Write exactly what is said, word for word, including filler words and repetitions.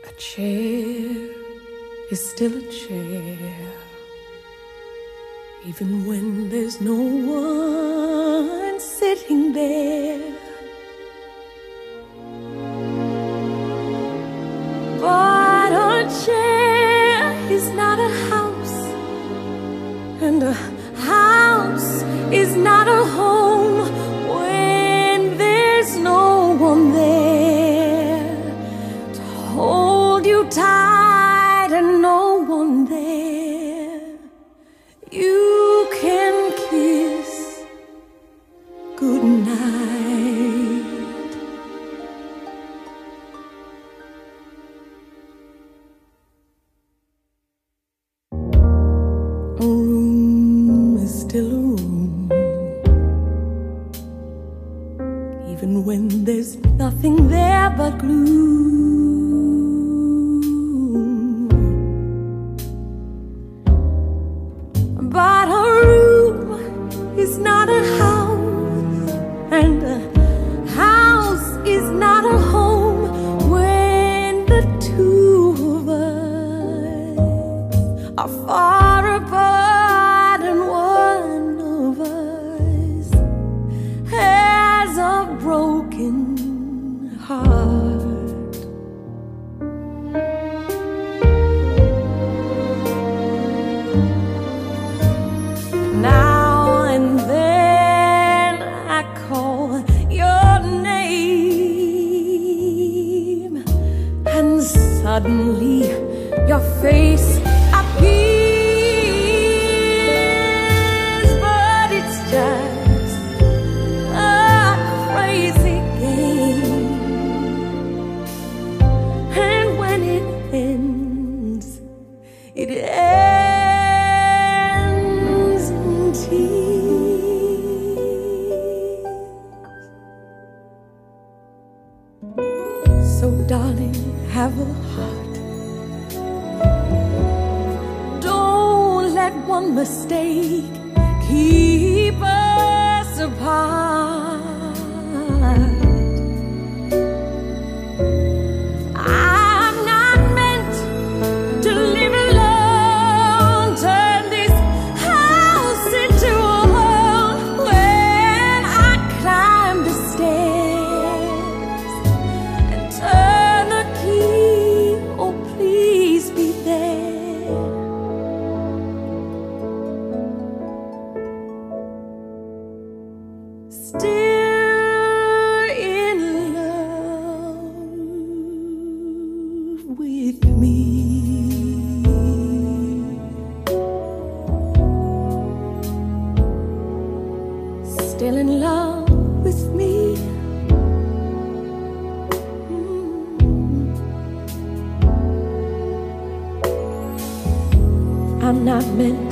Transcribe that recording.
A chair is still a chair, even when there's no one sitting there. But a chair is not a house, and a house is not a home when there's no one there to hold you tight and no one there you can kiss goodnight. A room is still a room, even when there's nothing there but gloom. But a room is not a house, and a house is not a home when the two of us are far apart, and one of us has a broken heart. Now and then I call your name, and suddenly your face appears. But it's just a crazy game, and when it ends, it ends in tears. So darling, have a heart. Don't let one mistake keep us apart. I'm not meant to live alone, turn this house into a home. When I climb the stairs and turn the key, oh please be there. Still in love with me. Still in love with me. Mm. I'm not meant